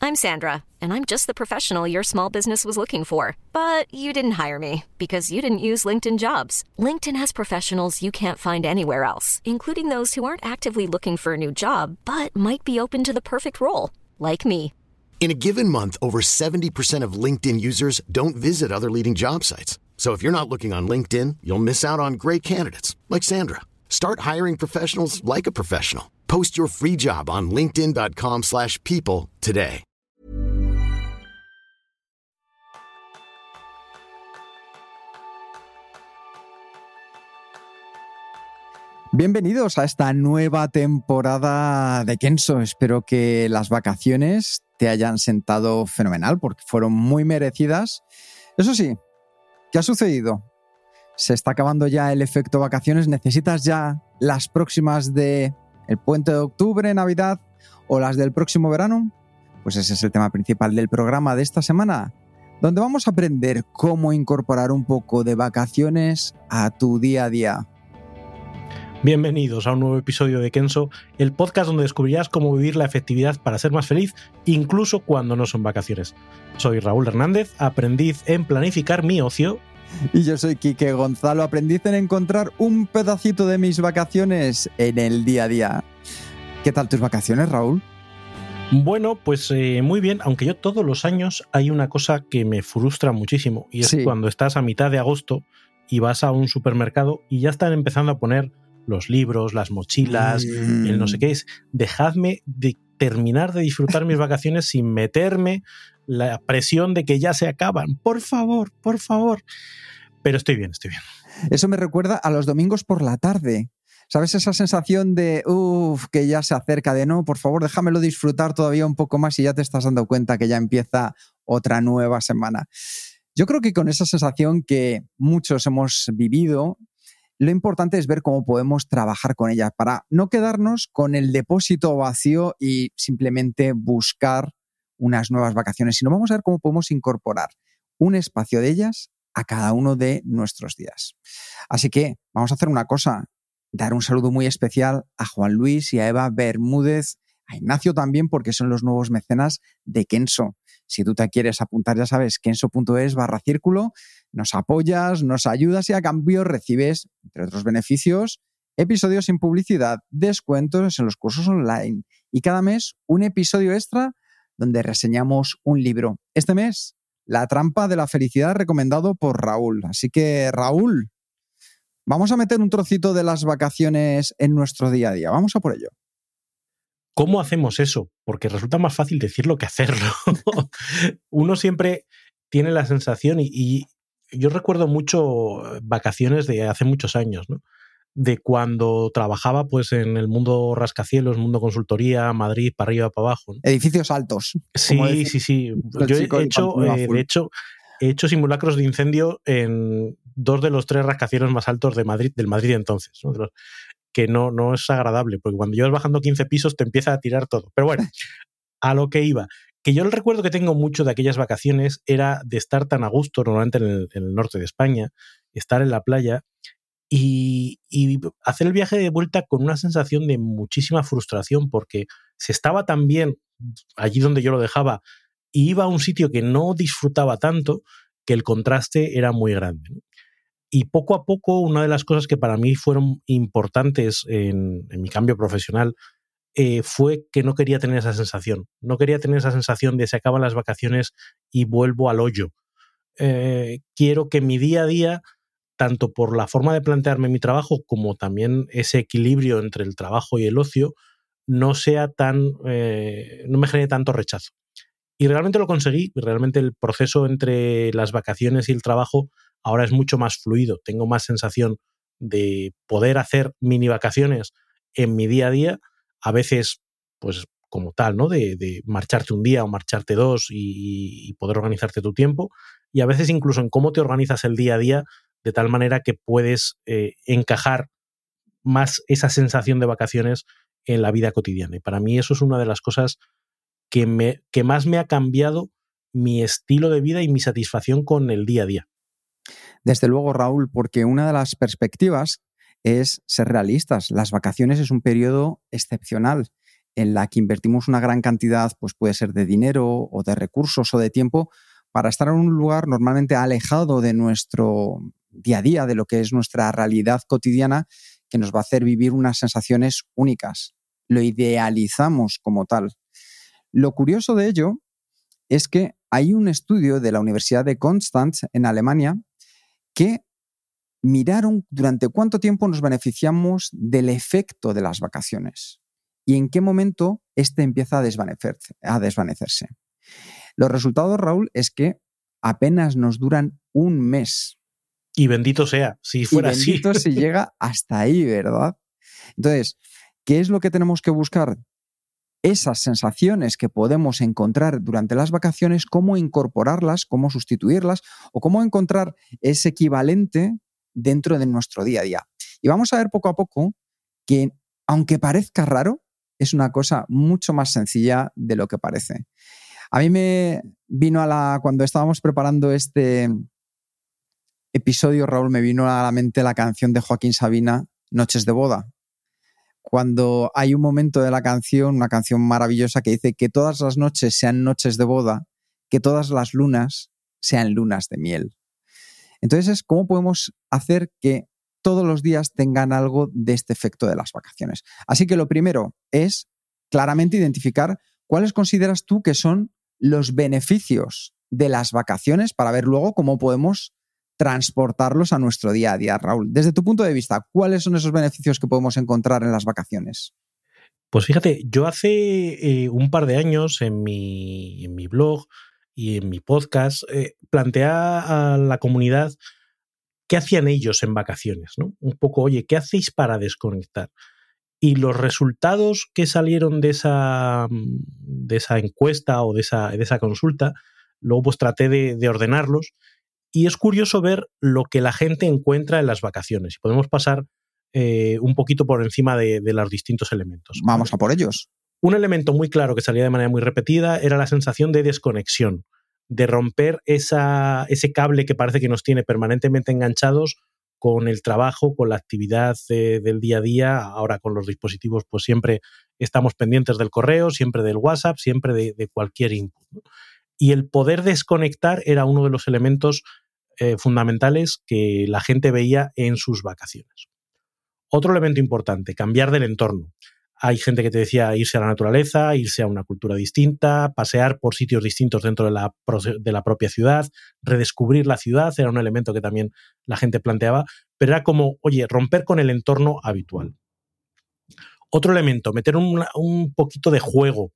I'm Sandra, and I'm just the professional your small business was looking for. But you didn't hire me because you didn't use LinkedIn Jobs. LinkedIn has professionals you can't find anywhere else, including those who aren't actively looking for a new job, but might be open to the perfect role, like me. In a given month, over 70% of LinkedIn users don't visit other leading job sites. So if you're not looking on LinkedIn, you'll miss out on great candidates like Sandra. Start hiring professionals like a professional. Post your free job on linkedin.com/people today. Bienvenidos a esta nueva temporada de Kenso. Espero que las vacaciones te hayan sentado fenomenal porque fueron muy merecidas. Eso sí, ¿qué ha sucedido? Se está acabando ya el efecto vacaciones. ¿Necesitas ya las próximas de el puente de octubre, Navidad o las del próximo verano? Pues ese es el tema principal del programa de esta semana, donde vamos a aprender cómo incorporar un poco de vacaciones a tu día a día. Bienvenidos a un nuevo episodio de Kenso, el podcast donde descubrirás cómo vivir la efectividad para ser más feliz, incluso cuando no son vacaciones. Soy Raúl Hernández, aprendiz en planificar mi ocio. Y yo soy Quique Gonzalo, aprendiz en encontrar un pedacito de mis vacaciones en el día a día. ¿Qué tal tus vacaciones, Raúl? Bueno, pues muy bien, aunque yo todos los años hay una cosa que me frustra muchísimo, y es cuando estás a mitad de agosto y vas a un supermercado y ya están empezando a poner los libros, las mochilas, el no sé qué es. Dejadme de terminar de disfrutar mis vacaciones sin meterme la presión de que ya se acaban. Por favor, por favor. Pero estoy bien, estoy bien. Eso me recuerda a los domingos por la tarde. ¿Sabes esa sensación de, que ya se acerca, de no, por favor, déjamelo disfrutar todavía un poco más y ya te estás dando cuenta que ya empieza otra nueva semana? Yo creo que con esa sensación que muchos hemos vivido, lo importante es ver cómo podemos trabajar con ella para no quedarnos con el depósito vacío y simplemente buscar unas nuevas vacaciones, sino vamos a ver cómo podemos incorporar un espacio de ellas a cada uno de nuestros días. Así que vamos a hacer una cosa, dar un saludo muy especial a Juan Luis y a Eva Bermúdez, a Ignacio también, porque son los nuevos mecenas de Kenso. Si tú te quieres apuntar, ya sabes, kenso.es/círculo, nos apoyas, nos ayudas y a cambio recibes, entre otros beneficios, episodios sin publicidad, descuentos en los cursos online y cada mes un episodio extra donde reseñamos un libro. Este mes, La trampa de la felicidad, recomendado por Raúl. Así que, Raúl, vamos a meter un trocito de las vacaciones en nuestro día a día. Vamos a por ello. ¿Cómo hacemos eso? Porque resulta más fácil decirlo que hacerlo. Uno siempre tiene la sensación, y yo recuerdo mucho vacaciones de hace muchos años, ¿no? De cuando trabajaba pues en el mundo rascacielos, mundo consultoría, Madrid, para arriba, para abajo, ¿no? Edificios altos. Sí. Yo he hecho simulacros de incendio en 2 de los 3 rascacielos más altos de Madrid, del Madrid entonces, ¿no? Que no es agradable, porque cuando llevas bajando 15 pisos te empieza a tirar todo. Pero bueno, a lo que iba. Que yo el recuerdo que tengo mucho de aquellas vacaciones era de estar tan a gusto, normalmente en el norte de España, estar en la playa y hacer el viaje de vuelta con una sensación de muchísima frustración, porque se estaba tan bien allí donde yo lo dejaba y iba a un sitio que no disfrutaba tanto, que el contraste era muy grande, ¿no? Y poco a poco, una de las cosas que para mí fueron importantes en mi cambio profesional fue que no quería tener esa sensación. No quería tener esa sensación de se acaban las vacaciones y vuelvo al hoyo. Quiero que mi día a día, tanto por la forma de plantearme mi trabajo como también ese equilibrio entre el trabajo y el ocio, no sea no me genere tanto rechazo. Y realmente lo conseguí. Realmente el proceso entre las vacaciones y el trabajo ahora es mucho más fluido. Tengo más sensación de poder hacer mini vacaciones en mi día a día, a veces pues como tal, ¿no? De marcharte un día o marcharte 2 y poder organizarte tu tiempo, y a veces incluso en cómo te organizas el día a día, de tal manera que puedes encajar más esa sensación de vacaciones en la vida cotidiana. Y para mí eso es una de las cosas que más me ha cambiado mi estilo de vida y mi satisfacción con el día a día. Desde luego, Raúl, porque una de las perspectivas es ser realistas. Las vacaciones es un periodo excepcional. en la que invertimos una gran cantidad, pues puede ser de dinero o de recursos o de tiempo, para estar en un lugar normalmente alejado de nuestro día a día, de lo que es nuestra realidad cotidiana, que nos va a hacer vivir unas sensaciones únicas. Lo idealizamos como tal. Lo curioso de ello es que hay un estudio de la Universidad de Konstanz en Alemania que miraron durante cuánto tiempo nos beneficiamos del efecto de las vacaciones y en qué momento este empieza a desvanecerse. Los resultados, Raúl, es que apenas nos duran un mes. Y bendito sea, si fuera así. Y bendito si llega hasta ahí, ¿verdad? Entonces, ¿qué es lo que tenemos que buscar? Esas sensaciones que podemos encontrar durante las vacaciones, cómo incorporarlas, cómo sustituirlas o cómo encontrar ese equivalente dentro de nuestro día a día. Y vamos a ver poco a poco que, aunque parezca raro, es una cosa mucho más sencilla de lo que parece. A mí me vino cuando estábamos preparando este episodio, Raúl, me vino a la mente la canción de Joaquín Sabina, Noches de boda. Cuando hay un momento de la canción, una canción maravillosa que dice que todas las noches sean noches de boda, que todas las lunas sean lunas de miel. Entonces, ¿cómo podemos hacer que todos los días tengan algo de este efecto de las vacaciones? Así que lo primero es claramente identificar cuáles consideras tú que son los beneficios de las vacaciones para ver luego cómo podemos transportarlos a nuestro día a día. Raúl, desde tu punto de vista, ¿cuáles son esos beneficios que podemos encontrar en las vacaciones? Pues fíjate, yo hace un par de años en mi blog y en mi podcast planteé a la comunidad qué hacían ellos en vacaciones, ¿no? Un poco, oye, ¿qué hacéis para desconectar? Y los resultados que salieron de esa encuesta o de esa consulta, luego pues traté de ordenarlos. Y es curioso ver lo que la gente encuentra en las vacaciones. Y podemos pasar un poquito por encima de los distintos elementos. Vamos a por ellos. Un elemento muy claro que salía de manera muy repetida era la sensación de desconexión, de romper ese cable que parece que nos tiene permanentemente enganchados con el trabajo, con la actividad del día a día. Ahora con los dispositivos pues siempre estamos pendientes del correo, siempre del WhatsApp, siempre de cualquier input, ¿no? Y el poder desconectar era uno de los elementos fundamentales que la gente veía en sus vacaciones. Otro elemento importante, cambiar del entorno. Hay gente que te decía irse a la naturaleza, irse a una cultura distinta, pasear por sitios distintos dentro de la propia ciudad, redescubrir la ciudad, era un elemento que también la gente planteaba, pero era como, oye, romper con el entorno habitual. Otro elemento, meter un poquito de juego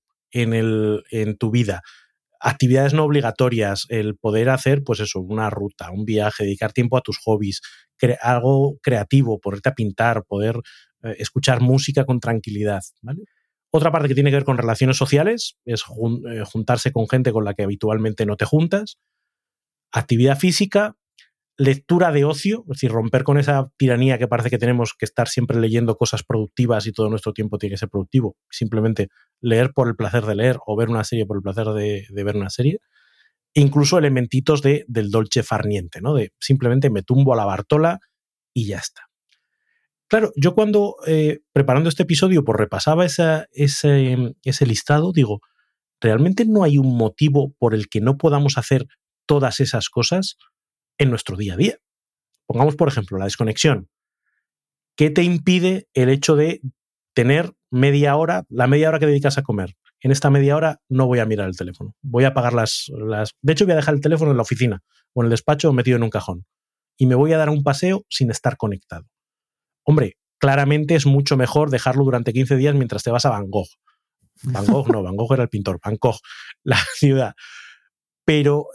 en tu vida. Actividades no obligatorias, el poder hacer, pues eso, una ruta, un viaje, dedicar tiempo a tus hobbies, algo creativo, ponerte a pintar, poder escuchar música con tranquilidad, ¿vale? Otra parte que tiene que ver con relaciones sociales es juntarse con gente con la que habitualmente no te juntas. Actividad física, lectura de ocio, es decir, romper con esa tiranía que parece que tenemos que estar siempre leyendo cosas productivas y todo nuestro tiempo tiene que ser productivo. Simplemente leer por el placer de leer o ver una serie por el placer de ver una serie. Incluso elementitos del dolce far niente, ¿no? De simplemente me tumbo a la Bartola y ya está. Claro, yo cuando preparando este episodio pues repasaba ese listado, digo, ¿realmente no hay un motivo por el que no podamos hacer todas esas cosas en nuestro día a día? Pongamos, por ejemplo, la desconexión. ¿Qué te impide el hecho de tener media hora, la media hora que dedicas a comer? En esta media hora no voy a mirar el teléfono. Voy a apagar las... De hecho, voy a dejar el teléfono en la oficina o en el despacho metido en un cajón. Y me voy a dar un paseo sin estar conectado. Hombre, claramente es mucho mejor dejarlo durante 15 días mientras te vas a Bangkok. Bangkok no, Bangkok era el pintor. Bangkok, la ciudad. Pero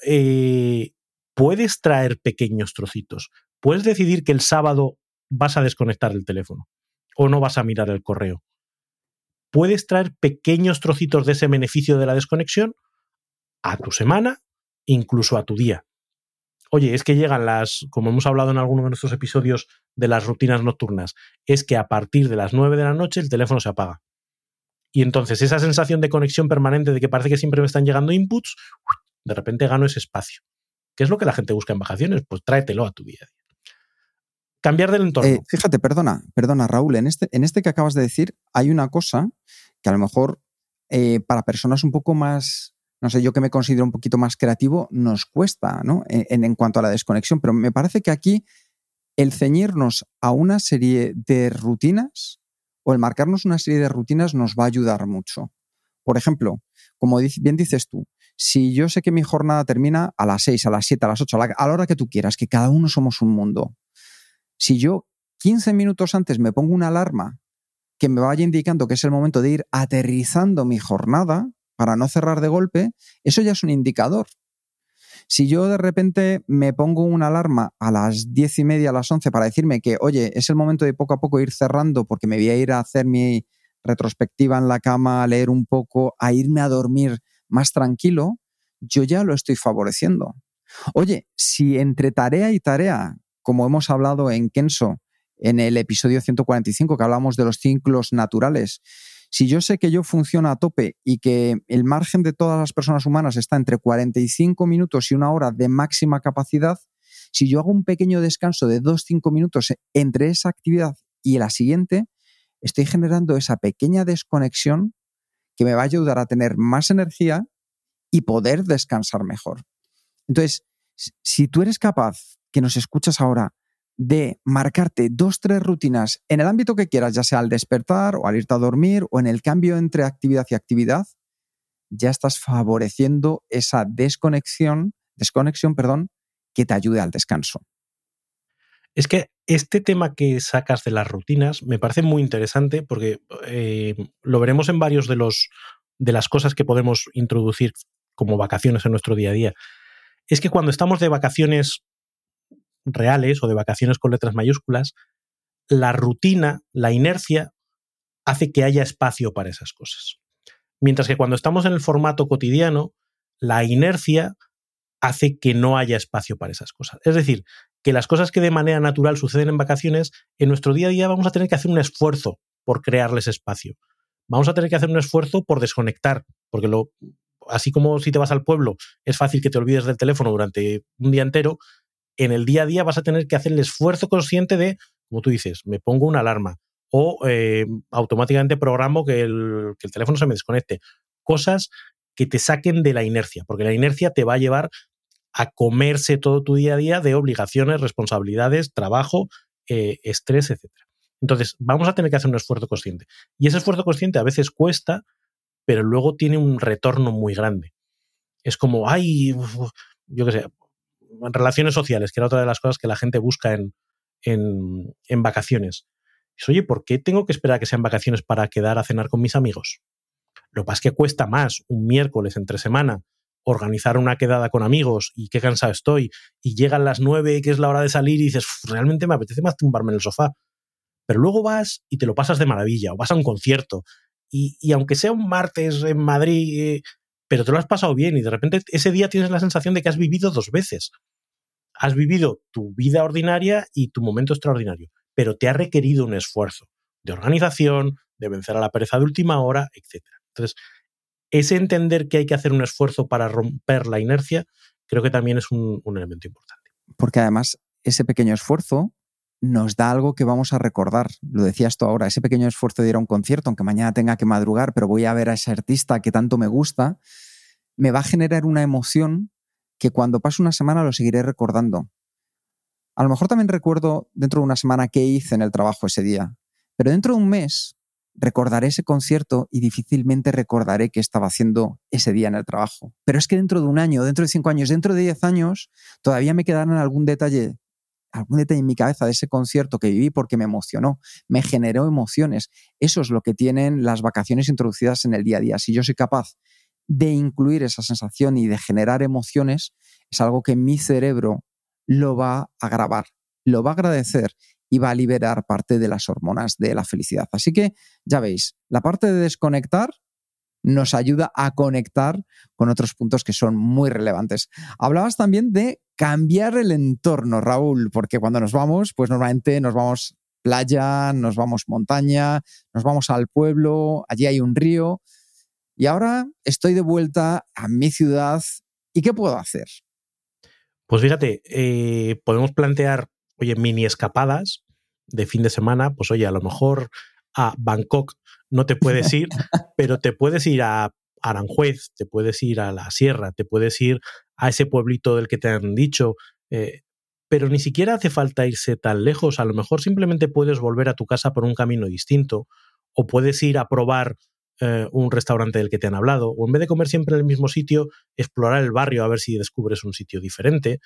puedes traer pequeños trocitos. Puedes decidir que el sábado vas a desconectar el teléfono o no vas a mirar el correo. Puedes traer pequeños trocitos de ese beneficio de la desconexión a tu semana, incluso a tu día. Oye, es que llegan como hemos hablado en alguno de nuestros episodios de las rutinas nocturnas, es que a partir de las 9 de la noche el teléfono se apaga. Y entonces esa sensación de conexión permanente de que parece que siempre me están llegando inputs, de repente gano ese espacio. ¿Qué es lo que la gente busca en vacaciones? Pues tráetelo a tu día a día. Cambiar del entorno. Fíjate, perdona, Raúl, en este que acabas de decir hay una cosa que a lo mejor para personas un poco más, no sé, yo que me considero un poquito más creativo, nos cuesta, ¿no? En cuanto a la desconexión, pero me parece que aquí el ceñirnos a una serie de rutinas o el marcarnos una serie de rutinas nos va a ayudar mucho. Por ejemplo, como bien dices tú, si yo sé que mi jornada termina a las 6, a las 7, a las 8, a la hora que tú quieras, que cada uno somos un mundo. Si yo 15 minutos antes me pongo una alarma que me vaya indicando que es el momento de ir aterrizando mi jornada para no cerrar de golpe, eso ya es un indicador. Si yo de repente me pongo una alarma a las 10:30, a las 11 para decirme que, oye, es el momento de poco a poco ir cerrando porque me voy a ir a hacer mi retrospectiva en la cama, a leer un poco, a irme a dormir más tranquilo, yo ya lo estoy favoreciendo. Oye, si entre tarea y tarea, como hemos hablado en Kenso, en el episodio 145, que hablamos de los ciclos naturales, si yo sé que yo funciono a tope y que el margen de todas las personas humanas está entre 45 minutos y 1 hora de máxima capacidad, si yo hago un pequeño descanso de 2-5 minutos entre esa actividad y la siguiente, estoy generando esa pequeña desconexión que me va a ayudar a tener más energía y poder descansar mejor. Entonces, si tú eres capaz, que nos escuchas ahora, de marcarte 2-3 rutinas en el ámbito que quieras, ya sea al despertar o al irte a dormir o en el cambio entre actividad y actividad, ya estás favoreciendo esa desconexión, que te ayude al descanso. Es que este tema que sacas de las rutinas me parece muy interesante porque lo veremos en varios de las cosas que podemos introducir como vacaciones en nuestro día a día. Es que cuando estamos de vacaciones reales o de vacaciones con letras mayúsculas, la rutina, la inercia, hace que haya espacio para esas cosas. Mientras que cuando estamos en el formato cotidiano, la inercia hace que no haya espacio para esas cosas. Es decir, que las cosas que de manera natural suceden en vacaciones, en nuestro día a día vamos a tener que hacer un esfuerzo por crearles espacio. Vamos a tener que hacer un esfuerzo por desconectar, porque así como si te vas al pueblo, es fácil que te olvides del teléfono durante un día entero, en el día a día vas a tener que hacer el esfuerzo consciente de, como tú dices, me pongo una alarma o automáticamente programo que el teléfono se me desconecte. Cosas que te saquen de la inercia, porque la inercia te va a llevar a comerse todo tu día a día de obligaciones, responsabilidades, trabajo, estrés, etc. Entonces, vamos a tener que hacer un esfuerzo consciente. Y ese esfuerzo consciente a veces cuesta, pero luego tiene un retorno muy grande. Es como, yo qué sé, relaciones sociales, que era otra de las cosas que la gente busca en vacaciones. Es, oye, ¿por qué tengo que esperar a que sean vacaciones para quedar a cenar con mis amigos? Lo que pasa es que cuesta más un miércoles entre semana organizar una quedada con amigos y qué cansado estoy, y llegan las 9, que es la hora de salir, y dices, realmente me apetece más tumbarme en el sofá. Pero luego vas y te lo pasas de maravilla, o vas a un concierto, y aunque sea un martes en Madrid, pero te lo has pasado bien, y de repente ese día tienes la sensación de que has vivido 2 veces. Has vivido tu vida ordinaria y tu momento extraordinario, pero te ha requerido un esfuerzo de organización, de vencer a la pereza de última hora, etc. Entonces, ese entender que hay que hacer un esfuerzo para romper la inercia, creo que también es un elemento importante. Porque además, ese pequeño esfuerzo nos da algo que vamos a recordar. Lo decías tú ahora, ese pequeño esfuerzo de ir a un concierto, aunque mañana tenga que madrugar, pero voy a ver a ese artista que tanto me gusta, me va a generar una emoción que cuando pase una semana lo seguiré recordando. A lo mejor también recuerdo dentro de una semana qué hice en el trabajo ese día, pero dentro de un mes recordaré ese concierto y difícilmente recordaré qué estaba haciendo ese día en el trabajo. Pero es que dentro de un año, dentro de 5 años, dentro de 10 años, todavía me quedarán algún detalle en mi cabeza de ese concierto que viví porque me emocionó, me generó emociones. Eso es lo que tienen las vacaciones introducidas en el día a día. Si yo soy capaz de incluir esa sensación y de generar emociones, es algo que mi cerebro lo va a grabar, lo va a agradecer y va a liberar parte de las hormonas de la felicidad. Así que, ya veis, la parte de desconectar nos ayuda a conectar con otros puntos que son muy relevantes. Hablabas también de cambiar el entorno, Raúl, porque cuando nos vamos, pues normalmente nos vamos playa, nos vamos montaña, nos vamos al pueblo, allí hay un río, y ahora estoy de vuelta a mi ciudad. ¿Y qué puedo hacer? Pues fíjate, podemos plantear oye, mini escapadas de fin de semana, pues oye, a lo mejor a Bangkok no te puedes ir, pero te puedes ir a Aranjuez, te puedes ir a la sierra, te puedes ir a ese pueblito del que te han dicho, pero ni siquiera hace falta irse tan lejos. A lo mejor simplemente puedes volver a tu casa por un camino distinto, o puedes ir a probar un restaurante del que te han hablado, o en vez de comer siempre en el mismo sitio, explorar el barrio a ver si descubres un sitio diferente,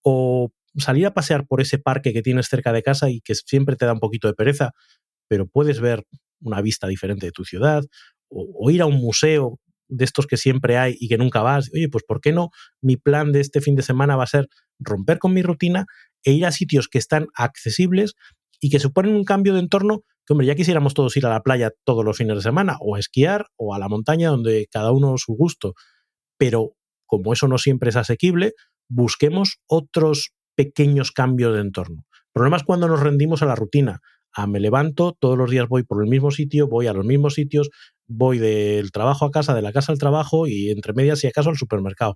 o salir a pasear por ese parque que tienes cerca de casa y que siempre te da un poquito de pereza, pero puedes ver una vista diferente de tu ciudad, o ir a un museo de estos que siempre hay y que nunca vas. Oye, pues ¿por qué no? Mi plan de este fin de semana va a ser romper con mi rutina e ir a sitios que están accesibles y que suponen un cambio de entorno que, hombre, ya quisiéramos todos ir a la playa todos los fines de semana, o a esquiar, o a la montaña, donde cada uno su gusto. Pero como eso no siempre es asequible, busquemos otros pequeños cambios de entorno. El problema es cuando nos rendimos a la rutina. Me levanto, todos los días voy por el mismo sitio, voy a los mismos sitios, voy del trabajo a casa, de la casa al trabajo y entre medias, si acaso, al supermercado.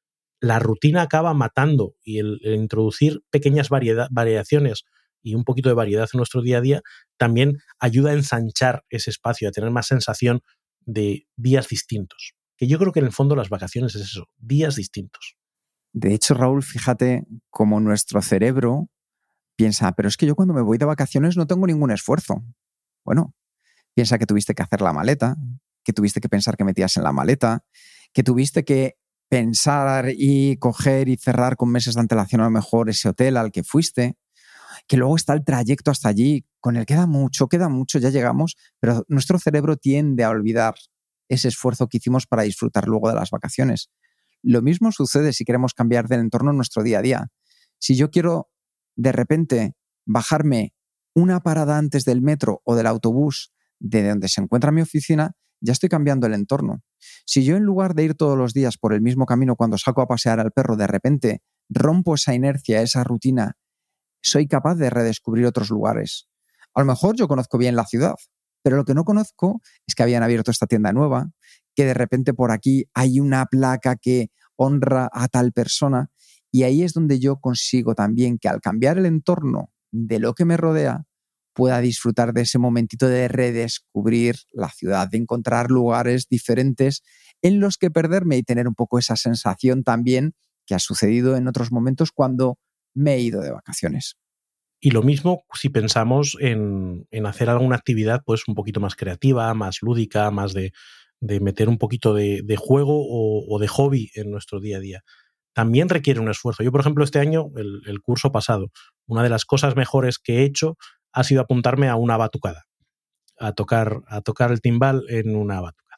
La rutina acaba matando, y el introducir pequeñas variaciones y un poquito de variedad en nuestro día a día también ayuda a ensanchar ese espacio, a tener más sensación de días distintos. Que yo creo que en el fondo las vacaciones es eso, días distintos. De hecho, Raúl, fíjate cómo nuestro cerebro piensa, pero es que yo cuando me voy de vacaciones no tengo ningún esfuerzo. Bueno, piensa que tuviste que hacer la maleta, que tuviste que pensar que metías en la maleta, que tuviste que pensar y coger y cerrar con meses de antelación a lo mejor ese hotel al que fuiste, que luego está el trayecto hasta allí, con el queda mucho, ya llegamos, pero nuestro cerebro tiende a olvidar ese esfuerzo que hicimos para disfrutar luego de las vacaciones. Lo mismo sucede si queremos cambiar del entorno en nuestro día a día. Si yo quiero de repente bajarme una parada antes del metro o del autobús de donde se encuentra mi oficina, ya estoy cambiando el entorno. Si yo, en lugar de ir todos los días por el mismo camino cuando saco a pasear al perro, de repente rompo esa inercia, esa rutina, soy capaz de redescubrir otros lugares. A lo mejor yo conozco bien la ciudad, pero lo que no conozco es que habían abierto esta tienda nueva, que de repente por aquí hay una placa que honra a tal persona. Y ahí es donde yo consigo también que, al cambiar el entorno de lo que me rodea, pueda disfrutar de ese momentito de redescubrir la ciudad, de encontrar lugares diferentes en los que perderme y tener un poco esa sensación también que ha sucedido en otros momentos cuando me he ido de vacaciones. Y lo mismo si pensamos en hacer alguna actividad pues un poquito más creativa, más lúdica, más de meter un poquito de juego o de hobby en nuestro día a día. También requiere un esfuerzo. Yo, por ejemplo, este año, el curso pasado, una de las cosas mejores que he hecho ha sido apuntarme a una batucada, a tocar el timbal en una batucada.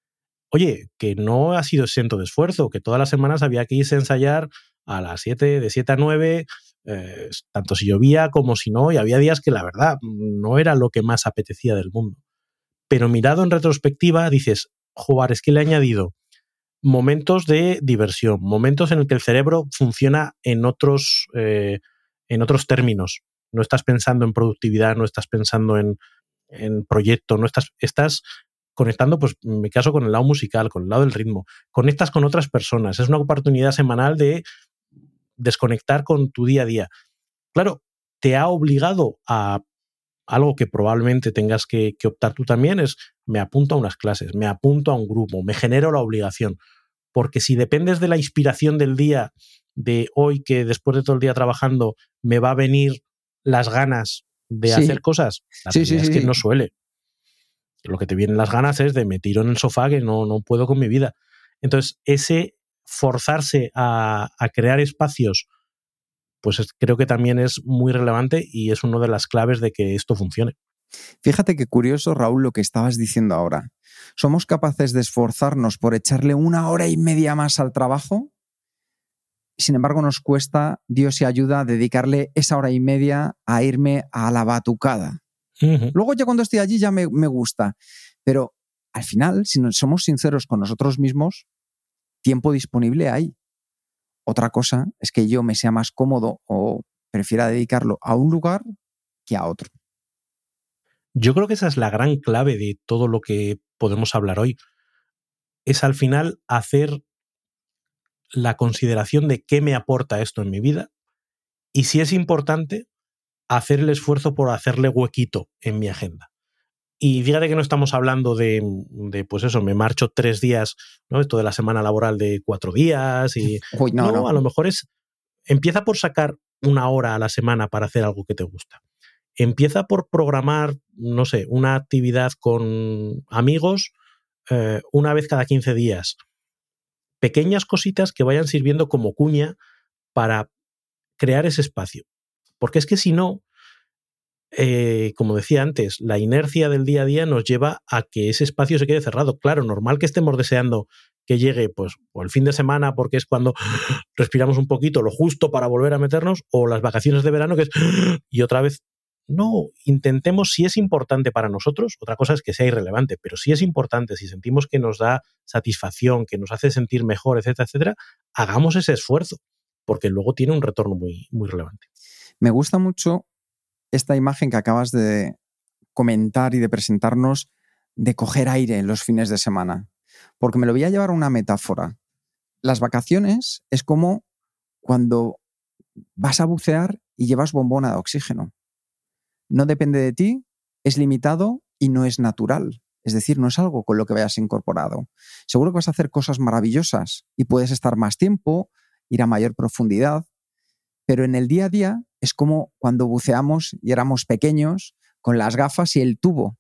Oye, que no ha sido exento de esfuerzo, que todas las semanas había que irse a ensayar a las 7, de 7 a 9, tanto si llovía como si no, y había días que la verdad no era lo que más apetecía del mundo. Pero mirado en retrospectiva dices, joder, es que le he añadido momentos de diversión, momentos en el que el cerebro funciona en otros términos. No estás pensando en productividad, no estás pensando en proyecto, no estás conectando, pues en mi caso, con el lado musical, con el lado del ritmo. Conectas con otras personas. Es una oportunidad semanal de desconectar con tu día a día. Claro, te ha obligado a algo que probablemente tengas que optar tú también, es me apunto a unas clases, me apunto a un grupo, me genero la obligación. Porque si dependes de la inspiración del día, de hoy, que después de todo el día trabajando me va a venir las ganas de hacer cosas, la realidad es que no suele. Lo que te vienen las ganas es de me tiro en el sofá que no puedo con mi vida. Entonces, ese forzarse a crear espacios, pues creo que también es muy relevante y es una de las claves de que esto funcione. Fíjate qué curioso, Raúl, lo que estabas diciendo ahora. ¿Somos capaces de esforzarnos por echarle 1 hora y media más al trabajo? Sin embargo, nos cuesta, Dios y ayuda, dedicarle esa hora y media a irme a la batucada. Uh-huh. Luego ya cuando estoy allí ya me gusta. Pero al final, si somos sinceros con nosotros mismos, tiempo disponible hay. Otra cosa es que yo me sea más cómodo o prefiera dedicarlo a un lugar que a otro. Yo creo que esa es la gran clave de todo lo que podemos hablar hoy. Es al final hacer la consideración de qué me aporta esto en mi vida y, si es importante, hacer el esfuerzo por hacerle huequito en mi agenda. Y fíjate que no estamos hablando de pues eso, me marcho 3 días, ¿no? Esto de la semana laboral de 4 días y... Uy, no. A lo mejor empieza por sacar 1 hora a la semana para hacer algo que te gusta. Empieza por programar, no sé, una actividad con amigos 1 vez cada 15 días. Pequeñas cositas que vayan sirviendo como cuña para crear ese espacio. Porque es que si no, como decía antes, la inercia del día a día nos lleva a que ese espacio se quede cerrado. Claro, normal que estemos deseando que llegue pues, o el fin de semana, porque es cuando respiramos un poquito, lo justo para volver a meternos, o las vacaciones de verano, que es... Y otra vez, no, intentemos, si es importante para nosotros, otra cosa es que sea irrelevante, pero si es importante, si sentimos que nos da satisfacción, que nos hace sentir mejor, etcétera, etcétera, hagamos ese esfuerzo, porque luego tiene un retorno muy, muy relevante. Me gusta mucho esta imagen que acabas de comentar y de presentarnos de coger aire en los fines de semana, porque me lo voy a llevar a una metáfora. Las vacaciones es como cuando vas a bucear y llevas bombona de oxígeno. No depende de ti, es limitado y no es natural. Es decir, no es algo con lo que vayas incorporado. Seguro que vas a hacer cosas maravillosas y puedes estar más tiempo, ir a mayor profundidad, pero en el día a día es como cuando buceamos y éramos pequeños con las gafas y el tubo.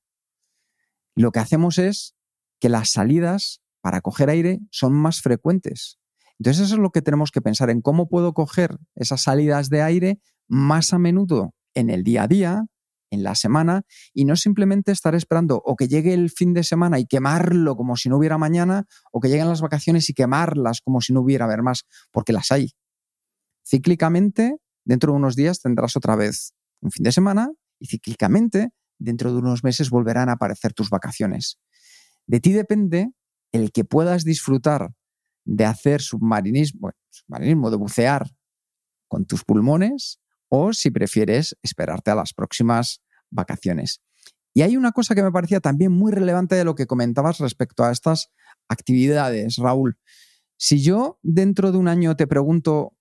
Lo que hacemos es que las salidas para coger aire son más frecuentes. Entonces eso es lo que tenemos que pensar, en cómo puedo coger esas salidas de aire más a menudo en el día a día, en la semana, y no simplemente estar esperando o que llegue el fin de semana y quemarlo como si no hubiera mañana, o que lleguen las vacaciones y quemarlas como si no hubiera ver más, porque las hay. Cíclicamente, dentro de unos días tendrás otra vez un fin de semana y cíclicamente, dentro de unos meses volverán a aparecer tus vacaciones. De ti depende el que puedas disfrutar de hacer submarinismo, de bucear con tus pulmones, o si prefieres esperarte a las próximas vacaciones. Y hay una cosa que me parecía también muy relevante de lo que comentabas respecto a estas actividades, Raúl. Si yo dentro de un año te pregunto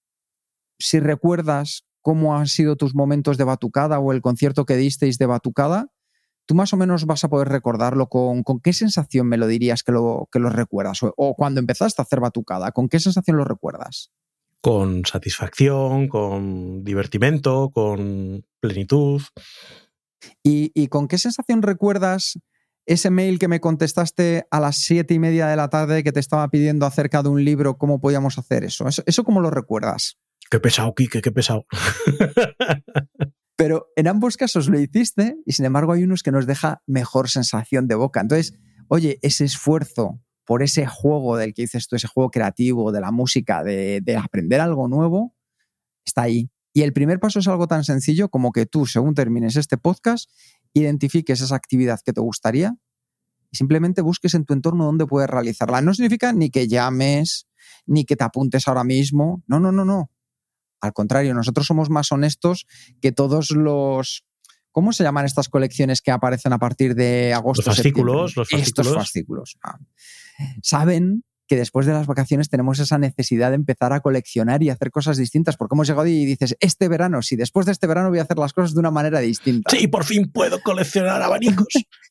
si recuerdas cómo han sido tus momentos de batucada o el concierto que disteis de batucada, tú más o menos vas a poder recordarlo. ¿Con qué sensación me lo dirías que lo recuerdas? O cuando empezaste a hacer batucada, ¿con qué sensación lo recuerdas? Con satisfacción, con divertimento, con plenitud. ¿Y con qué sensación recuerdas ese mail que me contestaste a las 7:30 de la tarde que te estaba pidiendo acerca de un libro, cómo podíamos hacer eso? ¿Eso cómo lo recuerdas? Qué pesado, Quique, qué pesado. Pero en ambos casos lo hiciste y sin embargo hay unos que nos deja mejor sensación de boca. Entonces, oye, ese esfuerzo por ese juego del que dices tú, ese juego creativo de la música, de aprender algo nuevo, está ahí. Y el primer paso es algo tan sencillo como que tú, según termines este podcast, identifiques esa actividad que te gustaría y simplemente busques en tu entorno dónde puedes realizarla. No significa ni que llames, ni que te apuntes ahora mismo. No. Al contrario, nosotros somos más honestos que todos los... ¿Cómo se llaman estas colecciones que aparecen a partir de agosto? Los fascículos. Estos fascículos. Saben que después de las vacaciones tenemos esa necesidad de empezar a coleccionar y hacer cosas distintas, porque hemos llegado y dices, este verano, sí, después de este verano voy a hacer las cosas de una manera distinta. Sí, por fin puedo coleccionar abanicos.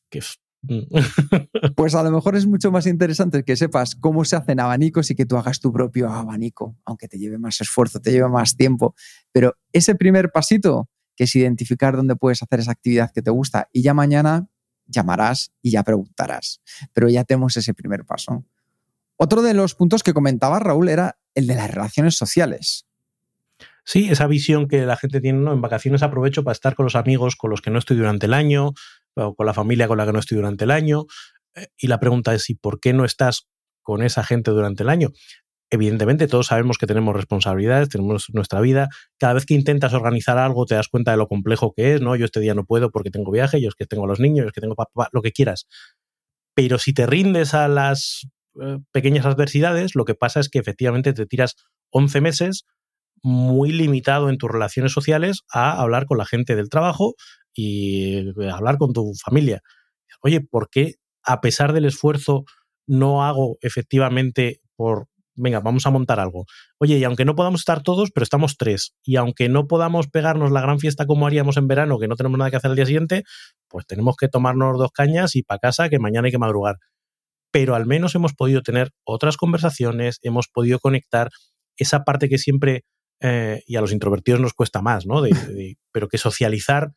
Pues a lo mejor es mucho más interesante que sepas cómo se hacen abanicos y que tú hagas tu propio abanico, aunque te lleve más esfuerzo, te lleve más tiempo. Pero ese primer pasito, que es identificar dónde puedes hacer esa actividad que te gusta, y ya mañana llamarás y ya preguntarás. Pero ya tenemos ese primer paso. Otro de los puntos que comentaba Raúl era el de las relaciones sociales. Sí, esa visión que la gente tiene, ¿no? En vacaciones aprovecho para estar con los amigos con los que no estoy durante el año, o con la familia con la que no estoy durante el año. Y la pregunta es, ¿y por qué no estás con esa gente durante el año? Evidentemente, todos sabemos que tenemos responsabilidades, tenemos nuestra vida. Cada vez que intentas organizar algo, te das cuenta de lo complejo que es, ¿no? Yo este día no puedo porque tengo viaje, yo es que tengo a los niños, yo es que tengo papá, lo que quieras. Pero si te rindes a las pequeñas adversidades, lo que pasa es que efectivamente te tiras 11 meses muy limitado en tus relaciones sociales a hablar con la gente del trabajo y hablar con tu familia. Oye, ¿por qué a pesar del esfuerzo no hago efectivamente por venga, vamos a montar algo. Oye, y aunque no podamos estar todos, pero estamos 3. Y aunque no podamos pegarnos la gran fiesta como haríamos en verano, que no tenemos nada que hacer al día siguiente, pues tenemos que tomarnos 2 cañas y para casa, que mañana hay que madrugar. Pero al menos hemos podido tener otras conversaciones, hemos podido conectar esa parte que siempre, y a los introvertidos nos cuesta más, ¿no? Pero que socializar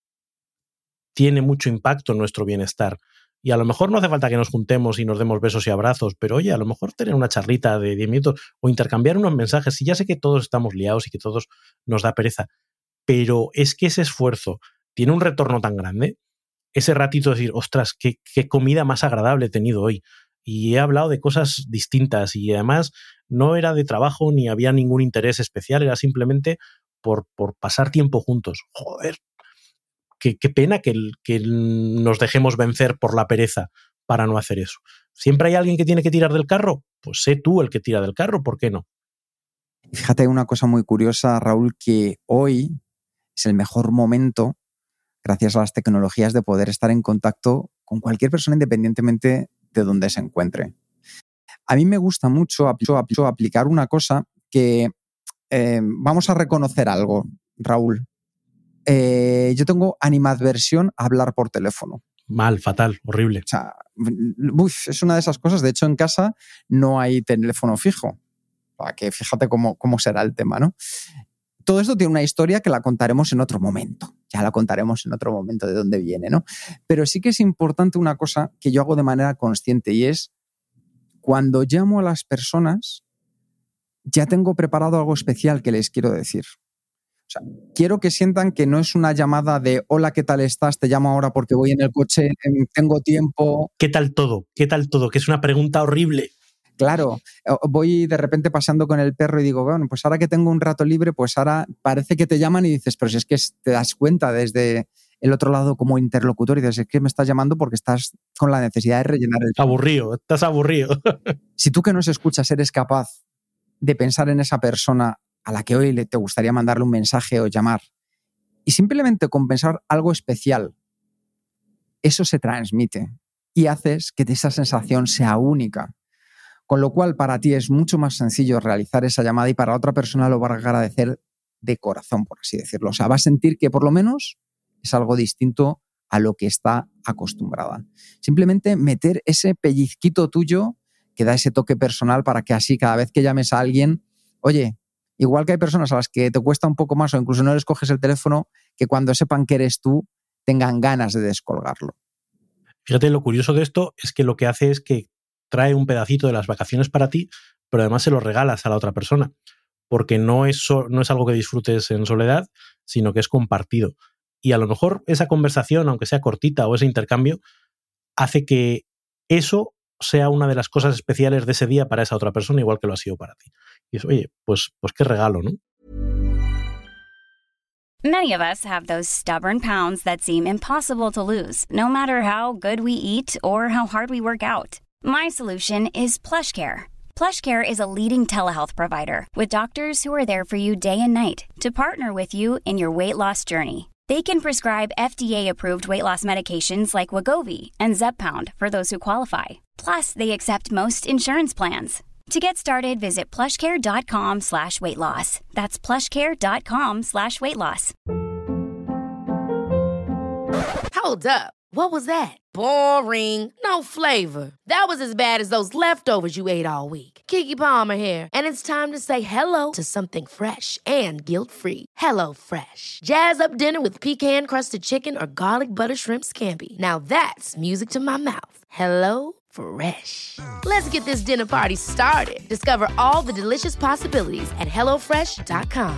tiene mucho impacto en nuestro bienestar. Y a lo mejor no hace falta que nos juntemos y nos demos besos y abrazos, pero oye, a lo mejor tener una charlita de 10 minutos o intercambiar unos mensajes. Y ya sé que todos estamos liados y que todos nos da pereza, pero es que ese esfuerzo tiene un retorno tan grande. Ese ratito de decir, ostras, qué comida más agradable he tenido hoy. Y he hablado de cosas distintas y además no era de trabajo ni había ningún interés especial, era simplemente por pasar tiempo juntos. Joder. Qué pena que nos dejemos vencer por la pereza para no hacer eso. ¿Siempre hay alguien que tiene que tirar del carro? Pues sé tú el que tira del carro, ¿por qué no? Fíjate una cosa muy curiosa, Raúl, que hoy es el mejor momento, gracias a las tecnologías, de poder estar en contacto con cualquier persona independientemente de donde se encuentre. A mí me gusta mucho aplicar una cosa que vamos a reconocer algo, Raúl. Yo tengo animadversión a hablar por teléfono. Mal, fatal, horrible. O sea, es una de esas cosas. De hecho, en casa no hay teléfono fijo. Para que fíjate cómo será el tema, ¿no? Todo esto tiene una historia que la contaremos en otro momento. Ya la contaremos en otro momento de dónde viene, ¿no? Pero sí que es importante una cosa que yo hago de manera consciente y es cuando llamo a las personas, ya tengo preparado algo especial que les quiero decir. O sea, quiero que sientan que no es una llamada de hola, ¿qué tal estás? Te llamo ahora porque voy en el coche, tengo tiempo. ¿Qué tal todo? ¿Qué tal todo? Que es una pregunta horrible. Claro, voy de repente paseando con el perro y digo, bueno, pues ahora que tengo un rato libre, pues ahora parece que te llaman y dices, pero si es que te das cuenta desde el otro lado como interlocutor y dices, es que me estás llamando porque estás con la necesidad de rellenar el tiempo. Aburrido, estás aburrido. Si tú que nos escuchas eres capaz de pensar en esa persona a la que hoy te gustaría mandarle un mensaje o llamar, y simplemente con pensar algo especial, eso se transmite y haces que esa sensación sea única. Con lo cual, para ti es mucho más sencillo realizar esa llamada y para otra persona lo va a agradecer de corazón, por así decirlo. O sea, va a sentir que por lo menos es algo distinto a lo que está acostumbrada. Simplemente meter ese pellizquito tuyo que da ese toque personal para que así cada vez que llames a alguien, oye, igual que hay personas a las que te cuesta un poco más o incluso no les coges el teléfono, que cuando sepan que eres tú tengan ganas de descolgarlo. Fíjate, lo curioso de esto es que lo que hace es que trae un pedacito de las vacaciones para ti, pero además se lo regalas a la otra persona, porque no es algo que disfrutes en soledad, sino que es compartido. Y a lo mejor esa conversación, aunque sea cortita, o ese intercambio, hace que eso sea una de las cosas especiales de ese día para esa otra persona, igual que lo ha sido para ti. Y es, oye, pues qué regalo, ¿no? Many of us have those stubborn pounds that seem impossible to lose, no matter how good we eat or how hard we work out. My solution is PlushCare. PlushCare is a leading telehealth provider with doctors who are there for you day and night to partner with you in your weight loss journey. They can prescribe FDA-approved weight loss medications like Wegovy and Zepbound for those who qualify. Plus, they accept most insurance plans. To get started, visit plushcare.com/weightloss. That's plushcare.com/weightloss. Hold up. What was that? Boring. No flavor. That was as bad as those leftovers you ate all week. Keke Palmer here, and it's time to say hello to something fresh and guilt-free. Hello Fresh. Jazz up dinner with pecan-crusted chicken or garlic butter shrimp scampi. Now that's music to my mouth. Hello Fresh. Let's get this dinner party started. Discover all the delicious possibilities at hellofresh.com.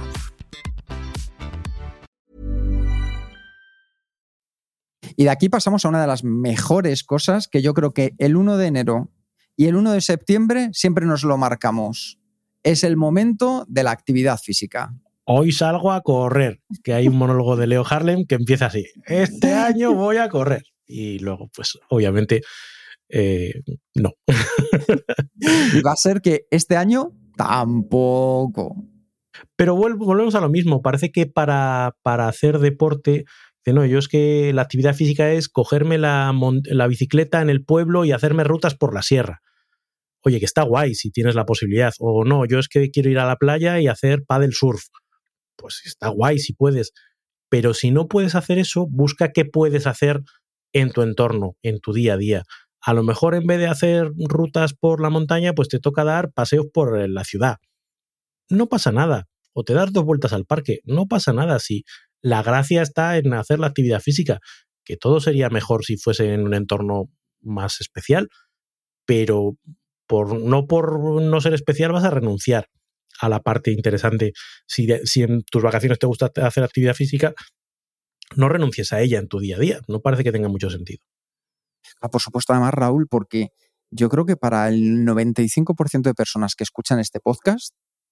Y de aquí pasamos a una de las mejores cosas que yo creo que el 1 de enero y el 1 de septiembre siempre nos lo marcamos. Es el momento de la actividad física. Hoy salgo a correr, que hay un monólogo de Leo Harlem que empieza así. Este año voy a correr. Y luego, pues, obviamente, no. Y va a ser que este año tampoco. Pero volvemos a lo mismo. Parece que para hacer deporte... No, yo es que la actividad física es cogerme la bicicleta en el pueblo y hacerme rutas por la sierra. oye, que está guay si tienes la posibilidad. O no, yo es que quiero ir a la playa y hacer paddle surf. Pues está guay si puedes. Pero si no puedes hacer eso, busca qué puedes hacer en tu entorno, en tu día a día. A lo mejor en vez de hacer rutas por la montaña, pues te toca dar paseos por la ciudad. No pasa nada. O te das 2 vueltas al parque. No pasa nada si la gracia está en hacer la actividad física, que todo sería mejor si fuese en un entorno más especial, pero por no ser especial vas a renunciar a la parte interesante. Si en tus vacaciones te gusta hacer actividad física, no renuncies a ella en tu día a día. No parece que tenga mucho sentido. Por supuesto, además, Raúl, porque yo creo que para el 95% de personas que escuchan este podcast,